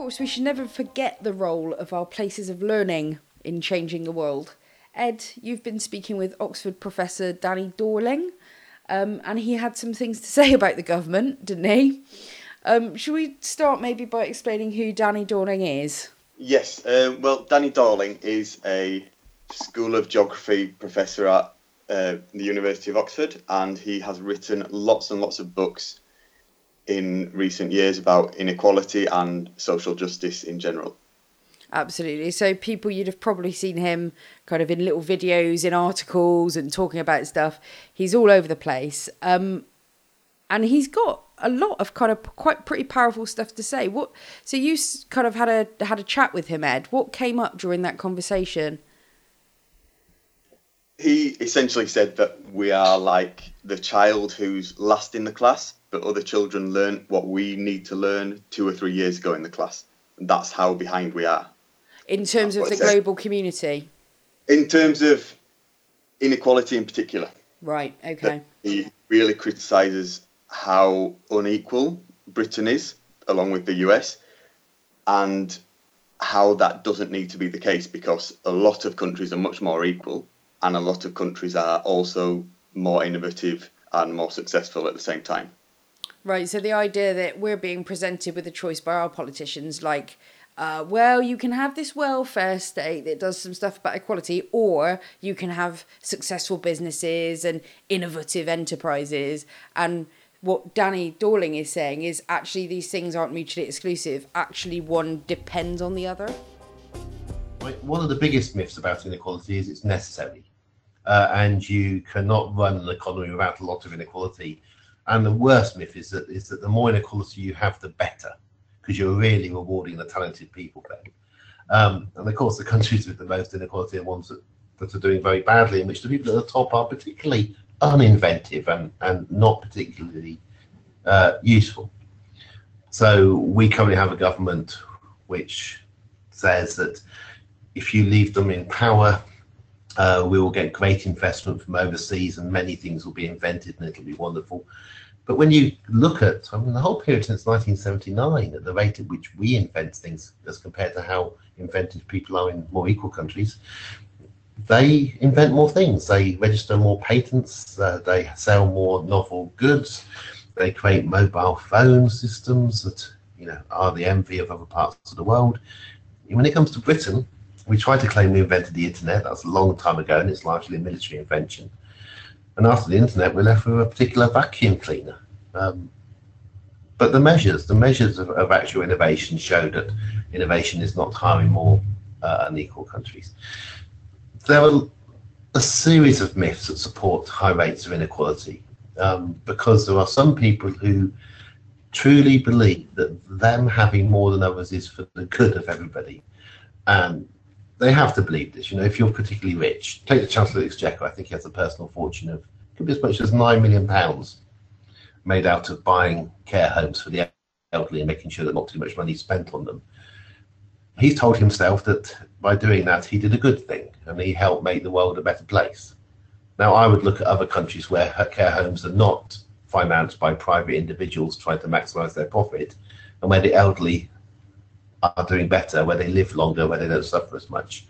course, we should never forget the role of our places of learning in changing the world. Ed, you've been speaking with Oxford professor Danny Dorling, and he had some things to say about the government, didn't he? Should we start maybe by explaining who Danny Dorling is? Yes, well, Danny Dorling is a School of Geography professor at the University of Oxford, and he has written lots and lots of books in recent years about inequality and social justice in general. Absolutely. So people, you'd have probably seen him kind of in little videos, in articles and talking about stuff. He's all over the place. And he's got a lot of kind of quite pretty powerful stuff to say. So you kind of had a chat with him, Ed. What came up during that conversation? He essentially said that we are like the child who's last in the class, but other children learn what we need to learn 2 or 3 years ago in the class. And that's how behind we are. In terms of the global community? In terms of inequality in particular. Right, okay. He really criticises how unequal Britain is, along with the US, and how that doesn't need to be the case, because a lot of countries are much more equal, and a lot of countries are also more innovative and more successful at the same time. Right, so the idea that we're being presented with a choice by our politicians, like, well, you can have this welfare state that does some stuff about equality, or you can have successful businesses and innovative enterprises. And what Danny Dorling is saying is actually these things aren't mutually exclusive. Actually, one depends on the other. One of the biggest myths about inequality is it's necessary. And you cannot run an economy without a lot of inequality. And the worst myth is that the more inequality you have, the better, because you're really rewarding the talented people then. And of course, the countries with the most inequality are ones that are doing very badly, in which the people at the top are particularly uninventive and not particularly useful. So we currently have a government which says that if you leave them in power, we will get great investment from overseas and many things will be invented and it'll be wonderful. But when you look at, the whole period since 1979, at the rate at which we invent things as compared to how inventive people are in more equal countries, they invent more things. They register more patents, they sell more novel goods, they create mobile phone systems that are the envy of other parts of the world. And when it comes to Britain, we try to claim we invented the internet. That's a long time ago, and it's largely a military invention. And after the internet, we're left with a particular vacuum cleaner. But the measures of actual innovation show that innovation is not hiring more unequal countries. There are a series of myths that support high rates of inequality, because there are some people who truly believe that them having more than others is for the good of everybody. And they have to believe this. If you're particularly rich, take the Chancellor of the Exchequer. I think he has a personal fortune of, could be as much as £9 million made out of buying care homes for the elderly and making sure that not too much money is spent on them. He's told himself that by doing that, he did a good thing and he helped make the world a better place. Now, I would look at other countries where care homes are not financed by private individuals trying to maximize their profit, and where the elderly are doing better, where they live longer, where they don't suffer as much.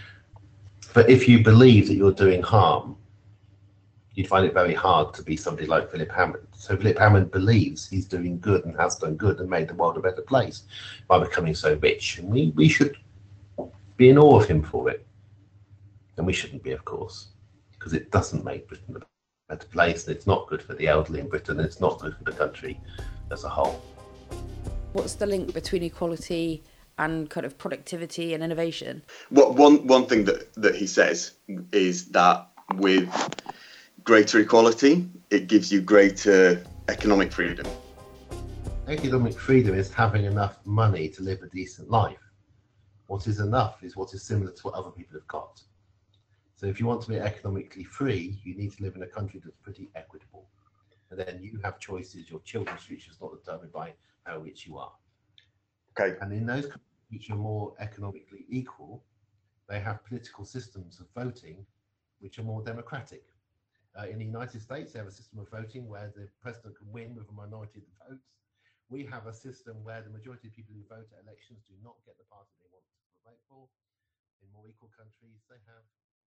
But if you believe that you're doing harm, you'd find it very hard to be somebody like Philip Hammond. So Philip Hammond believes he's doing good and has done good and made the world a better place by becoming so rich. And we should be in awe of him for it. And we shouldn't be, of course, because it doesn't make Britain a better place, and it's not good for the elderly in Britain, and it's not good for the country as a whole. What's the link between equality and kind of productivity and innovation? Well, one thing that he says is that with greater equality, it gives you greater economic freedom. Economic freedom is having enough money to live a decent life. What is enough is what is similar to what other people have got. So if you want to be economically free, you need to live in a country that's pretty equitable. And then you have choices. Your children's future is not determined by how rich you are. Okay. And in those countries which are more economically equal, they have political systems of voting which are more democratic. In the United States, they have a system of voting where the president can win with a minority of the votes, We have a system where the majority of people who vote at elections do not get the party they want to vote for. In more equal countries, they have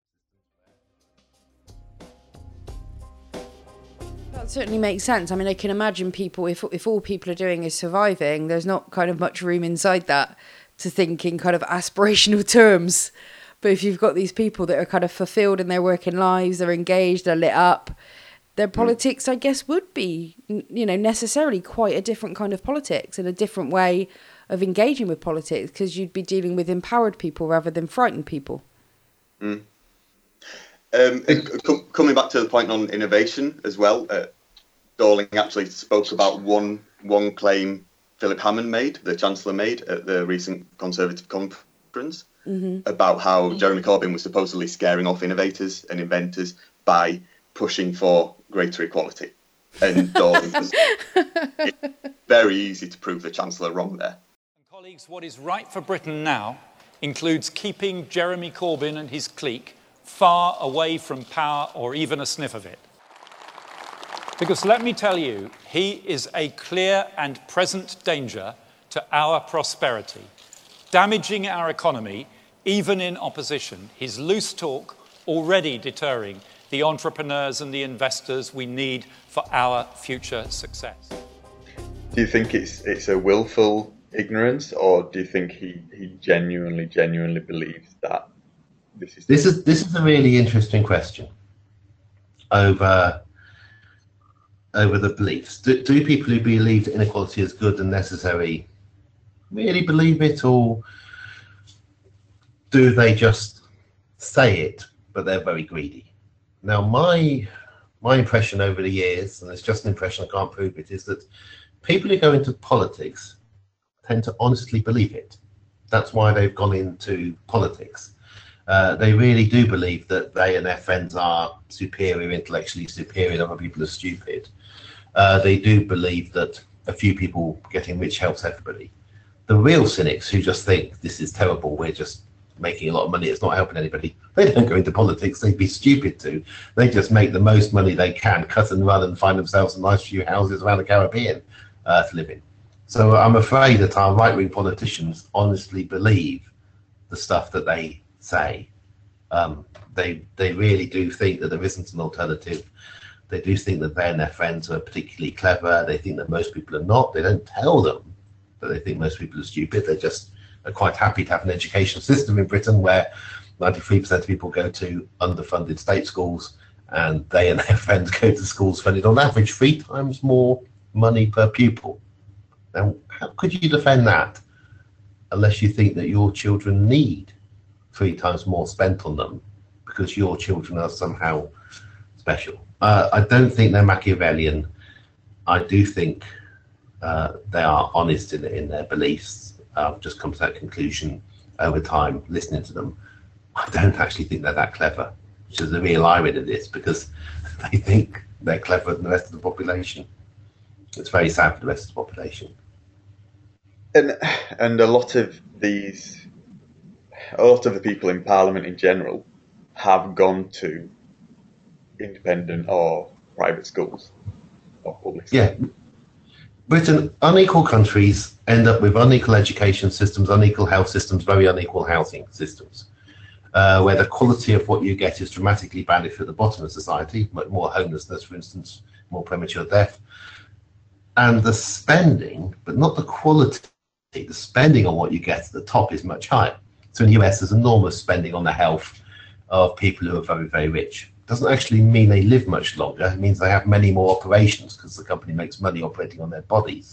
systems where... That certainly makes sense. I mean, I can imagine people, if all people are doing is surviving, there's not kind of much room inside that to think in kind of aspirational terms. But if you've got these people that are kind of fulfilled in their working lives, they're engaged, they're lit up, their politics, I guess, would be, necessarily quite a different kind of politics and a different way of engaging with politics, because you'd be dealing with empowered people rather than frightened people. Coming back to the point on innovation as well, Dorling actually spoke about one claim Philip Hammond made, the Chancellor made at the recent Conservative conference, about how Jeremy Corbyn was supposedly scaring off innovators and inventors by pushing for greater equality. And Dorling was very easy to prove the Chancellor wrong there. Colleagues, what is right for Britain now includes keeping Jeremy Corbyn and his clique far away from power or even a sniff of it. Because let me tell you, he is a clear and present danger to our prosperity, damaging our economy, even in opposition. His loose talk already deterring the entrepreneurs and the investors we need for our future success. Do you think it's a willful ignorance, or do you think he genuinely believes that this is a really interesting question over the beliefs. Do people who believe that inequality is good and necessary really believe it, or do they just say it but they're very greedy? Now, my impression over the years, and it's just an impression, I can't prove it, is that people who go into politics tend to honestly believe it. That's why they've gone into politics. They really do believe that they and their friends are superior, intellectually superior, and other people are stupid. They do believe that a few people getting rich helps everybody. The real cynics who just think this is terrible, we're just making a lot of money, it's not helping anybody, they don't go into politics, they'd be stupid to. They just make the most money they can, cut and run, and find themselves a nice few houses around the Caribbean to live in. So I'm afraid that our right-wing politicians honestly believe the stuff that they say. They really do think that there isn't an alternative. They do think that they and their friends are particularly clever. They think that most people are not. They don't tell them that they think most people are stupid. They just are quite happy to have an education system in Britain where 93% of people go to underfunded state schools, and they and their friends go to schools funded on average 3 times more money per pupil. Now, how could you defend that unless you think that your children need 3 times more spent on them because your children are somehow special? I don't think they're Machiavellian. I do think they are honest in their beliefs. I've just come to that conclusion over time, listening to them. I don't actually think they're that clever, which is the real irony of this, because they think they're cleverer than the rest of the population. It's very sad for the rest of the population. And a lot of the people in Parliament in general have gone to independent or private schools or public schools. Yeah. Britain, unequal countries end up with unequal education systems, unequal health systems, very unequal housing systems, where the quality of what you get is dramatically bad if you're at the bottom of society, more homelessness, for instance, more premature death. And the spending, but not the quality, the spending on what you get at the top is much higher. So in the US, there's enormous spending on the health of people who are very, very rich. Doesn't actually mean they live much longer. It means they have many more operations because the company makes money operating on their bodies.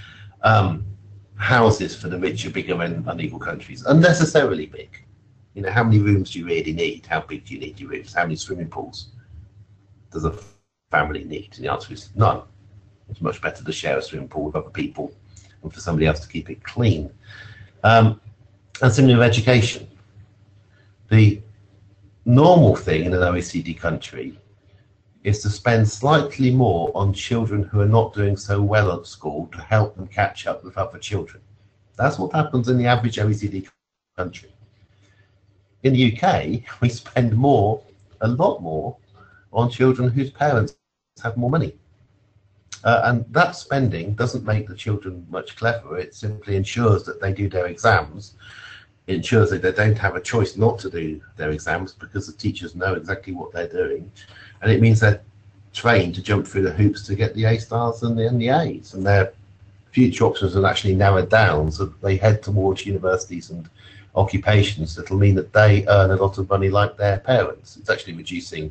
Houses for the rich are bigger in unequal countries, unnecessarily big. You know, how many rooms do you really need? How big do you need your rooms? How many swimming pools does a family need? And the answer is none. It's much better to share a swimming pool with other people and for somebody else to keep it clean. And similarly with education. The normal thing in an OECD country is to spend slightly more on children who are not doing so well at school to help them catch up with other children. That's what happens in the average OECD country. In the UK, we spend more, a lot more, on children whose parents have more money. And that spending doesn't make the children much cleverer. It simply ensures that they do their exams. It ensures that they don't have a choice not to do their exams because the teachers know exactly what they're doing. And it means they're trained to jump through the hoops to get the A stars and the A's. And their future options are actually narrowed down so that they head towards universities and occupations that will mean that they earn a lot of money like their parents. It's actually reducing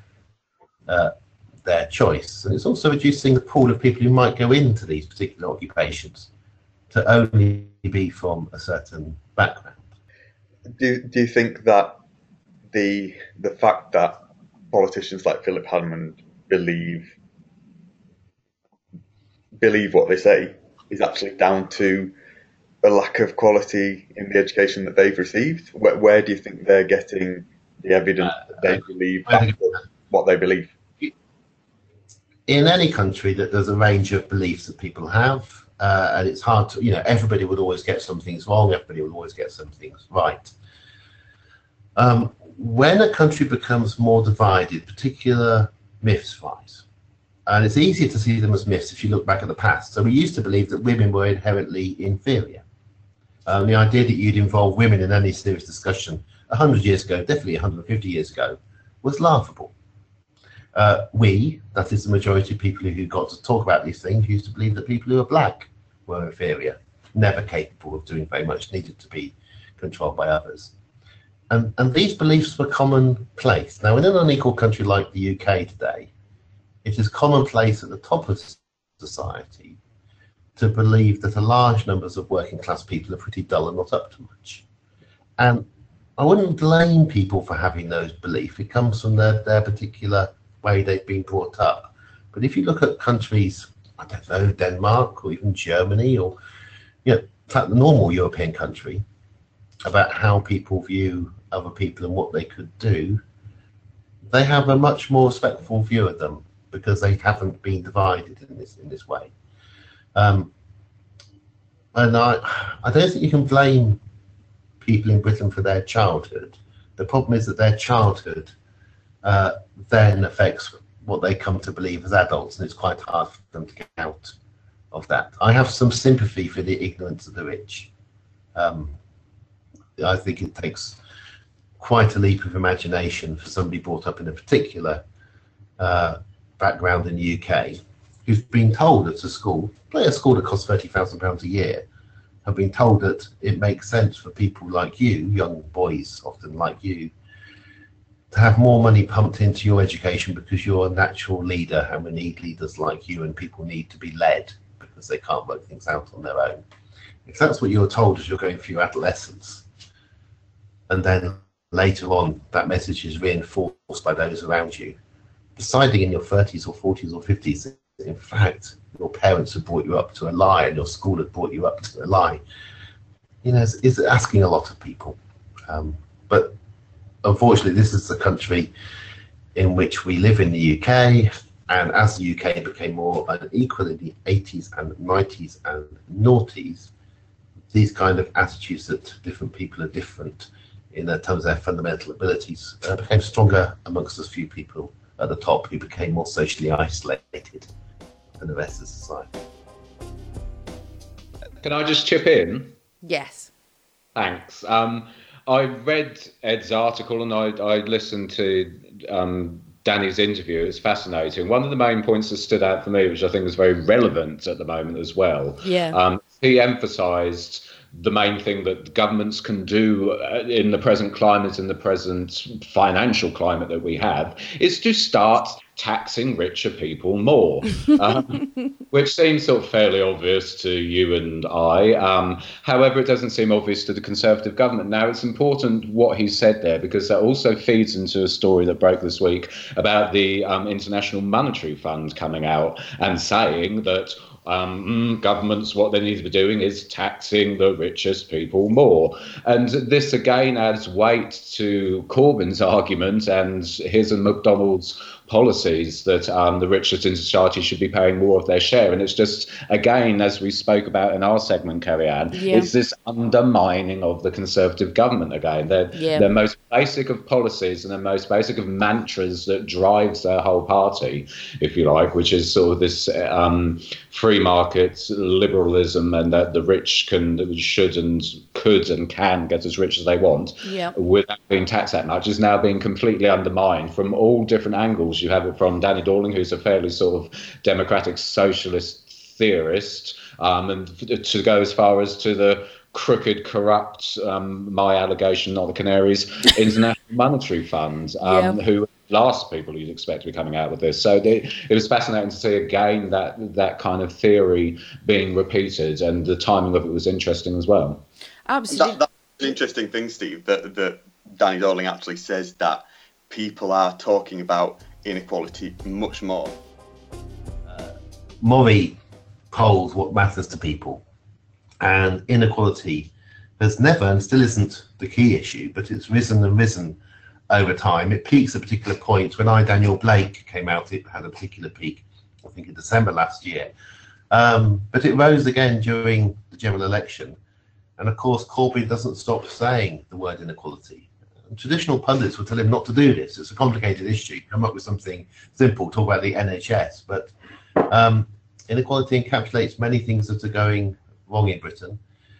their choice, and it's also reducing the pool of people who might go into these particular occupations to only be from a certain background. Do you think that the fact that politicians like Philip Hammond believe what they say is actually down to a lack of quality in the education that they've received? Where do you think they're getting the evidence that they believe what they believe? In any country, that there's a range of beliefs that people have, and it's hard to, everybody would always get some things wrong, everybody would always get some things right. When a country becomes more divided, particular myths rise. And it's easier to see them as myths if you look back at the past. So we used to believe that women were inherently inferior. The idea that you'd involve women in any serious discussion 100 years ago, definitely 150 years ago, was laughable. We, that is the majority of people who got to talk about these things, used to believe that people who were black were inferior, never capable of doing very much, needed to be controlled by others. And these beliefs were commonplace. Now, in an unequal country like the UK today, it is commonplace at the top of society to believe that a large numbers of working class people are pretty dull and not up to much. And I wouldn't blame people for having those beliefs. It comes from their particular way they've been brought up. But if you look at countries, I don't know, Denmark or even Germany or, in fact, the normal European country, about how people view other people and what they could do, they have a much more respectful view of them because they haven't been divided in this way. And I don't think you can blame people in Britain for their childhood. The problem is that their childhood then affects what they come to believe as adults, and it's quite hard for them to get out of that. I have some sympathy for the ignorance of the rich. I think it takes quite a leap of imagination for somebody brought up in a particular background in the UK who's been told at a school that costs £30,000 a year, have been told that it makes sense for people like you, young boys often like you, to have more money pumped into your education because you're a natural leader and we need leaders like you, and people need to be led because they can't work things out on their own. If that's what you're told as you're going through your adolescence, and then later on that message is reinforced by those around you, deciding in your 30s or 40s or 50s, in fact, your parents have brought you up to a lie and your school had brought you up to a lie, is asking a lot of people. But unfortunately, this is the country in which we live in the UK, and as the UK became more unequal in the 80s and 90s and noughties, these kind of attitudes that different people are different in terms of their fundamental abilities became stronger amongst a few people at the top who became more socially isolated than the rest of society. Can I just chip in? Yes. Thanks. I read Ed's article and I listened to Danny's interview. It's fascinating. One of the main points that stood out for me, which I think is very relevant at the moment as well, he emphasised the main thing that governments can do in the present climate, in the present financial climate that we have, is to start taxing richer people more, which seems sort of fairly obvious to you and I. However, it doesn't seem obvious to the Conservative government. Now, it's important what he said there, because that also feeds into a story that broke this week about the International Monetary Fund coming out and saying that governments, what they need to be doing is taxing the richest people more. And this again adds weight to Corbyn's argument and his and McDonald's policies that the richest in society should be paying more of their share. And it's just, again, as we spoke about in our segment, Kerry-Ann, it's this undermining of the Conservative government again. Their most basic of policies and the most basic of mantras that drives their whole party, if you like, which is sort of this free market liberalism, and that the rich should and could and can get as rich as they want without being taxed that much, is now being completely undermined from all different angles. You have it from Danny Dorling, who's a fairly sort of democratic socialist theorist, and to go as far as to the crooked, corrupt, my allegation, not the Canaries, International Monetary Fund, who last people you'd expect to be coming out with this. So it was fascinating to see again that kind of theory being repeated, and the timing of it was interesting as well. Absolutely. That's an interesting thing, Steve, that Danny Dorling actually says that people are talking about inequality much more. Murray polls what matters to people, and inequality has never and still isn't the key issue, but it's risen and risen over time. It peaks at a particular point. When Daniel Blake came out, it had a particular peak, I think in December last year. But it rose again during the general election. And of course, Corbyn doesn't stop saying the word inequality. And traditional pundits will tell him not to do this. It's a complicated issue. Come up with something simple, talk about the NHS. But inequality encapsulates many things that are going wrong in Britain.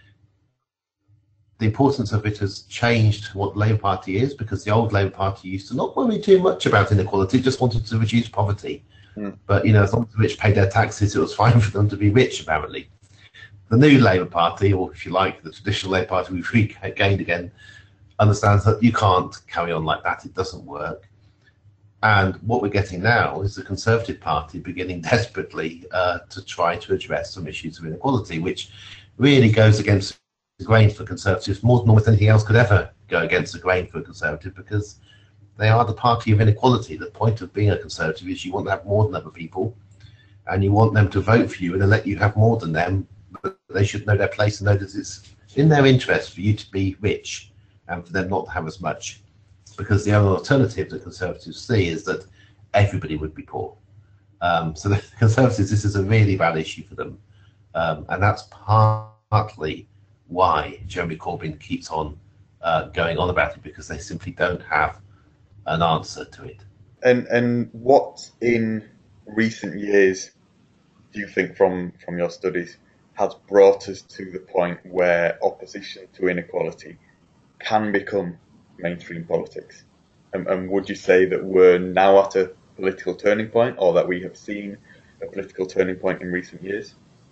The importance of it has changed what the Labour Party is, because the old Labour Party used to not worry too much about inequality, just wanted to reduce poverty. But, as long as the rich paid their taxes, it was fine for them to be rich, apparently. The new Labour Party, or if you like, the traditional Labour Party we've regained again, understands that you can't carry on like that. It doesn't work. And what we're getting now is the Conservative Party beginning desperately to try to address some issues of inequality, which really goes against the grain for Conservatives more than almost anything else could ever go against the grain for a Conservative, because they are the party of inequality. The point of being a Conservative is you want to have more than other people, and you want them to vote for you and then let you have more than them, but they should know their place and know that it's in their interest for you to be rich and for them not to have as much, because the only alternative that Conservatives see is that everybody would be poor. So the Conservatives, this is a really bad issue for them, and that's partly why Jeremy Corbyn keeps on going on about it, because they simply don't have an answer to it. And what in recent years do you think from your studies has brought us to the point where opposition to inequality can become mainstream politics? And would you say that we're now at a political turning point, or that we have seen a political turning point in recent years?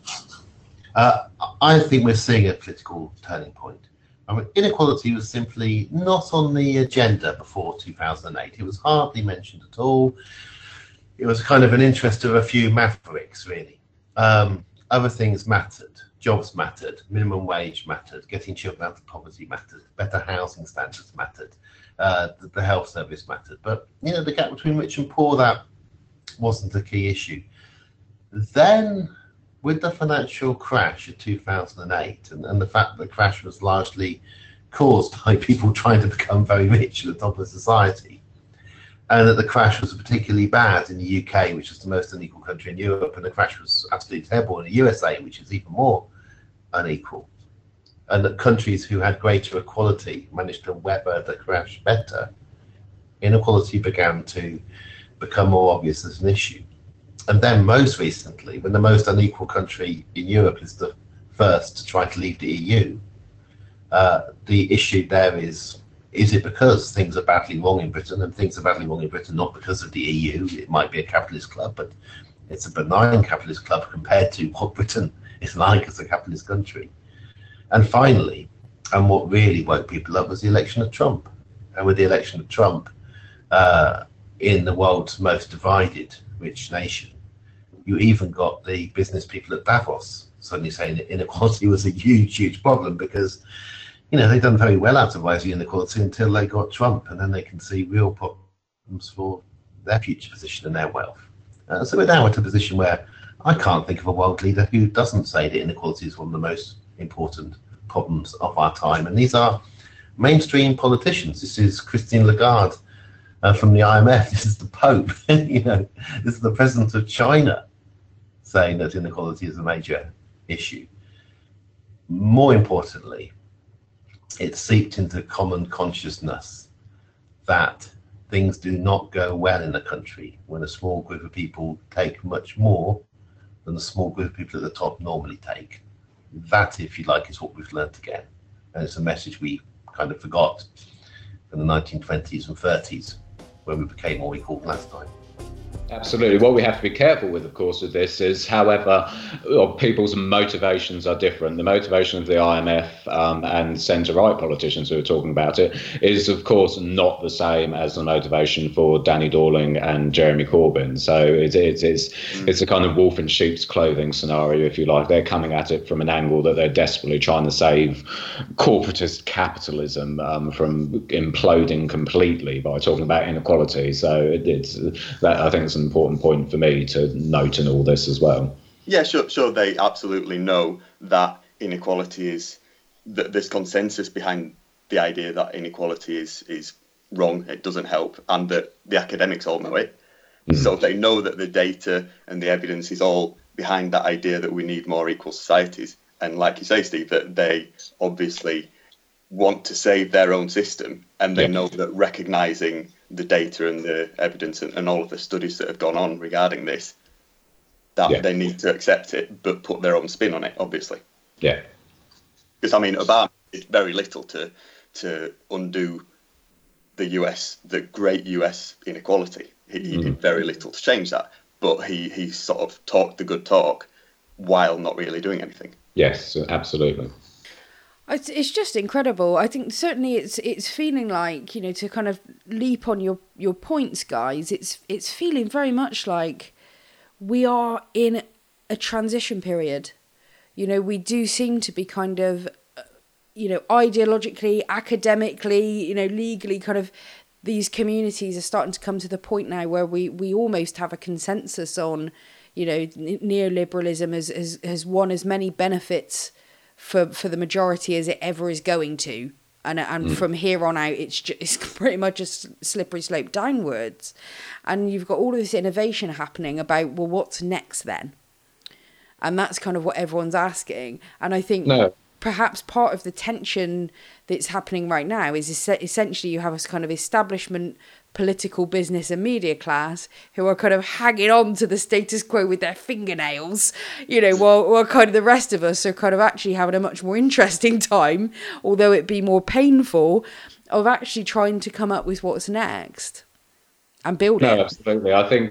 I think we're seeing a political turning point. I mean, inequality was simply not on the agenda before 2008. It was hardly mentioned at all. It was kind of an interest of a few mavericks, really. Other things mattered. Jobs mattered. Minimum wage mattered. Getting children out of poverty mattered. Better housing standards mattered. The health service mattered. But, the gap between rich and poor, that wasn't a key issue. Then, with the financial crash of 2008, and the fact that the crash was largely caused by people trying to become very rich at the top of society, and that the crash was particularly bad in the UK, which is the most unequal country in Europe, and the crash was absolutely terrible in the USA, which is even more unequal, and that countries who had greater equality managed to weather the crash better, inequality began to become more obvious as an issue. And then most recently, when the most unequal country in Europe is the first to try to leave the EU, the issue there is it because things are badly wrong in Britain? And things are badly wrong in Britain not because of the EU. It might be a capitalist club, but it's a benign capitalist club compared to what Britain is like as a capitalist country. And finally, and what really woke people up, was the election of Trump. And with the election of Trump, in the world's most divided rich nation, you even got the business people at Davos suddenly saying that inequality was a huge, huge problem, because, they'd done very well out of rising inequality until they got Trump, and then they can see real problems for their future position and their wealth. So we're now at a position where I can't think of a world leader who doesn't say that inequality is one of the most important problems of our time. And these are mainstream politicians. This is Christine Lagarde from the IMF. This is the Pope. This is the president of China saying that inequality is a major issue. More importantly, it's seeped into common consciousness that things do not go well in a country when a small group of people take much more than the small group of people at the top normally take. That, if you like, is what we've learnt again. And it's a message we kind of forgot in the 1920s and 30s when we became more equal last time. Absolutely. What we have to be careful with, of course, with this is, however, people's motivations are different. The motivation of the IMF and centre-right politicians who are talking about it is, of course, not the same as the motivation for Danny Dorling and Jeremy Corbyn. So it's a kind of wolf in sheep's clothing scenario, if you like. They're coming at it from an angle that they're desperately trying to save corporatist capitalism from imploding completely by talking about inequality. So I think it's an important point for me to note in all this as well. Yeah, sure. They absolutely know that inequality is, that there's consensus behind the idea that inequality is wrong, it doesn't help, and that the academics all know it. Mm-hmm. So they know that the data and the evidence is all behind that idea that we need more equal societies. And like you say, Steve, that they obviously want to save their own system, and they know that recognising the data and the evidence and all of the studies that have gone on regarding this, that they need to accept it, but put their own spin on it, obviously. Yeah. Because, I mean, Obama did very little to undo the great US inequality. He did very little to change that, but he sort of talked the good talk while not really doing anything. Yes, absolutely. It's just incredible. I think certainly it's feeling like, to kind of leap on your points, guys, it's feeling very much like we are in a transition period. We do seem to be kind of, ideologically, academically, legally, kind of these communities are starting to come to the point now where we almost have a consensus on, neoliberalism has won as many benefits for the majority as it ever is going to, and from here on out it's pretty much a slippery slope downwards, and you've got all of this innovation happening about, well, what's next then? And that's kind of what everyone's asking. And I think perhaps part of the tension that's happening right now is essentially you have a kind of establishment political business and media class who are kind of hanging on to the status quo with their fingernails, while kind of the rest of us are kind of actually having a much more interesting time, although it be more painful, of actually trying to come up with what's next and build it. No, absolutely. I think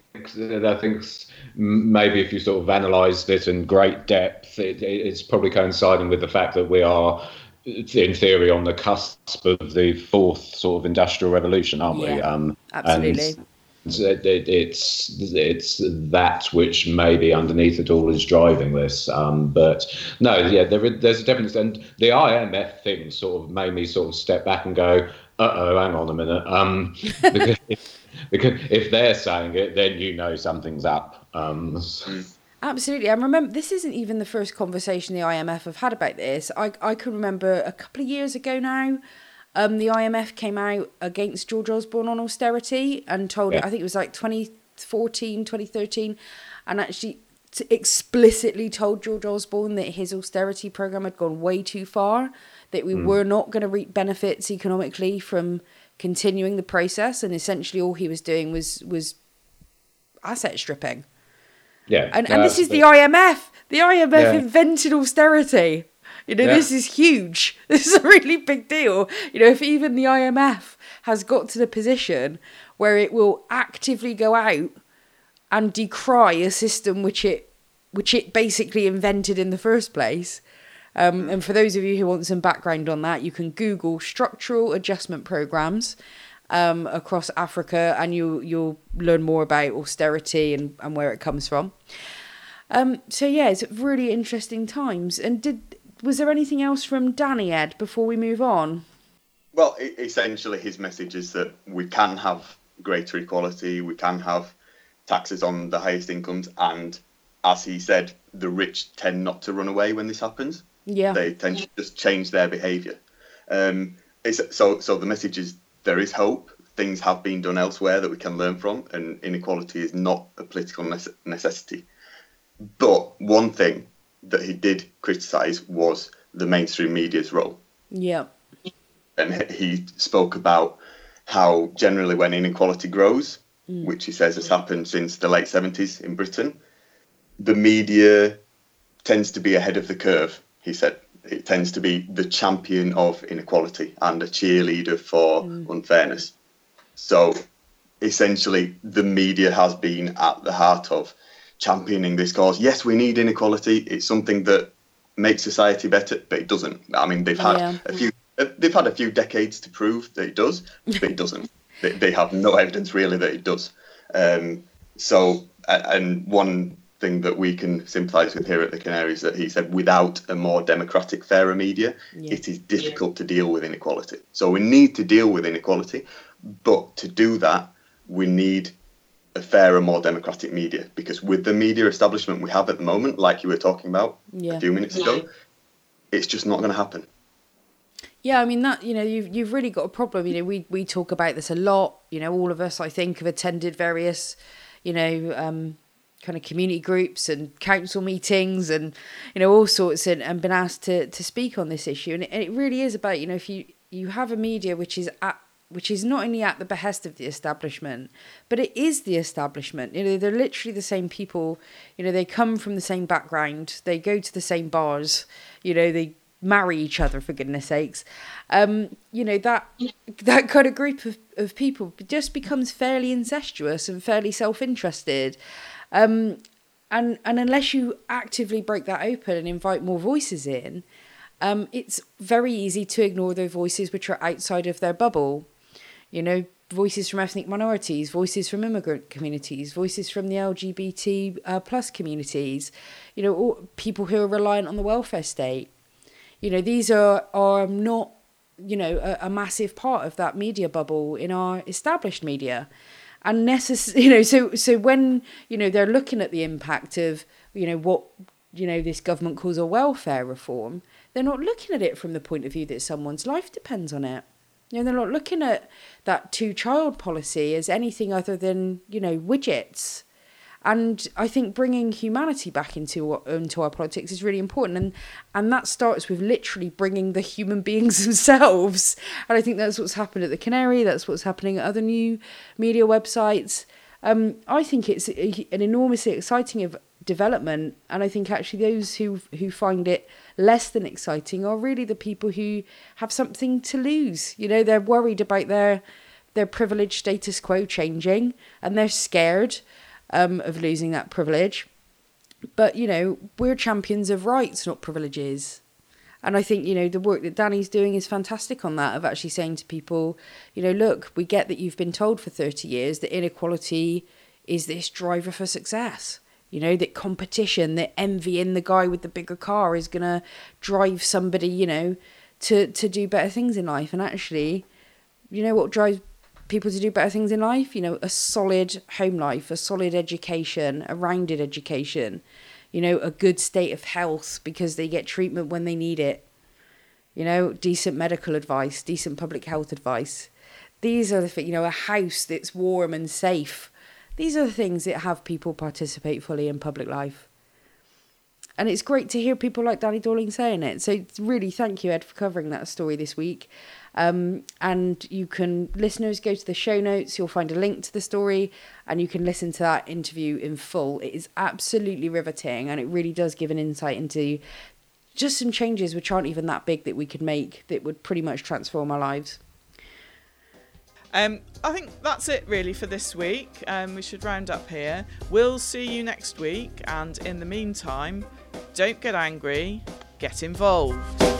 maybe if you sort of analysed it in great depth, it's probably coinciding with the fact that we are, in theory, on the cusp of the fourth sort of industrial revolution, aren't we? Absolutely. And it's that which maybe underneath it all is driving this. But no, there's a difference. And the IMF thing sort of made me sort of step back and go, hang on a minute. Because if they're saying it, then something's up. Absolutely. I remember this isn't even the first conversation the IMF have had about this. I can remember a couple of years ago now, the IMF came out against George Osborne on austerity and told, I think it was like 2014, 2013, and actually explicitly told George Osborne that his austerity programme had gone way too far, that we were not going to reap benefits economically from continuing the process, and essentially all he was doing was asset stripping. Yeah, and this is the IMF. The IMF invented austerity. This is huge. This is a really big deal. If even the IMF has got to the position where it will actively go out and decry a system which it basically invented in the first place. And for those of you who want some background on that, you can Google structural adjustment programs across Africa, and you'll learn more about austerity and where it comes from. It's really interesting times. And was there anything else from Danny, Ed, before we move on? Well, essentially his message is that we can have greater equality, we can have taxes on the highest incomes, and as he said, the rich tend not to run away when this happens. Yeah, they tend to just change their behaviour. So the message is there is hope. things have been done elsewhere that we can learn from, and inequality is not a political necessity. But one thing that he did criticise was the mainstream media's role. Yeah. And he spoke about how generally when inequality grows, which he says has happened since the late 70s in Britain, the media tends to be ahead of the curve, he said. It tends to be the champion of inequality and a cheerleader for unfairness. So essentially, the media has been at the heart of championing this cause. Yes, we need inequality. It's something that makes society better, but it doesn't. I mean, they've had a few decades to prove that it does, but it doesn't. They have no evidence really that it does. So, and one thing that we can sympathise with here at the Canaries, that he said, without a more democratic, fairer media, it is difficult to deal with inequality. So we need to deal with inequality, but to do that, we need a fairer, more democratic media, because with the media establishment we have at the moment, like you were talking about a few minutes ago, it's just not going to happen. Yeah, I mean, that, you know, you've really got a problem. You know, we talk about this a lot. You know, all of us, I think, have attended various, you know, kind of community groups and council meetings and, you know, all sorts, and been asked to speak on this issue. And it really is about, you know, if you have a media which is not only at the behest of the establishment, but it is the establishment. You know, they're literally the same people. You know, they come from the same background. They go to the same bars. You know, they marry each other, for goodness sakes. You know, that kind of group of people just becomes fairly incestuous and fairly self-interested. And unless you actively break that open and invite more voices in, it's very easy to ignore those voices which are outside of their bubble. You know, voices from ethnic minorities, voices from immigrant communities, voices from the LGBT plus communities, you know, or people who are reliant on the welfare state. You know, these are not, you know, a massive part of that media bubble in our established media. And you know, so when, you know, they're looking at the impact of, you know, what, you know, this government calls a welfare reform, they're not looking at it from the point of view that someone's life depends on it. You know, they're not looking at that 2-child policy as anything other than, you know, widgets. And I think bringing humanity back into our politics is really important. And that starts with literally bringing the human beings themselves. And I think that's what's happened at the Canary. That's what's happening at other new media websites. I think it's an enormously exciting development. And I think actually those who find it less than exciting are really the people who have something to lose. You know, they're worried about their privileged status quo changing, and they're scared of losing that privilege. But, you know, we're champions of rights, not privileges. And I think, you know, the work that Danny's doing is fantastic on that, of actually saying to people, you know, look, we get that you've been told for 30 years that inequality is this driver for success. You know, that competition, that envy in the guy with the bigger car is going to drive somebody, you know, to do better things in life. And actually, you know what drives people to do better things in life? You know, a solid home life, a solid education, a rounded education, you know, a good state of health because they get treatment when they need it, you know, decent medical advice, decent public health advice. These are the things, you know, a house that's warm and safe. These are the things that have people participate fully in public life. And it's great to hear people like Danny Dorling saying it. So really thank you, Ed, for covering that story this week. And you can, listeners, go to the show notes. You'll find a link to the story and you can listen to that interview in full. It is absolutely riveting, and it really does give an insight into just some changes which aren't even that big that we could make that would pretty much transform our lives. I think that's it really for this week. We should round up here. We'll see you next week, and in the meantime, don't get angry, get involved.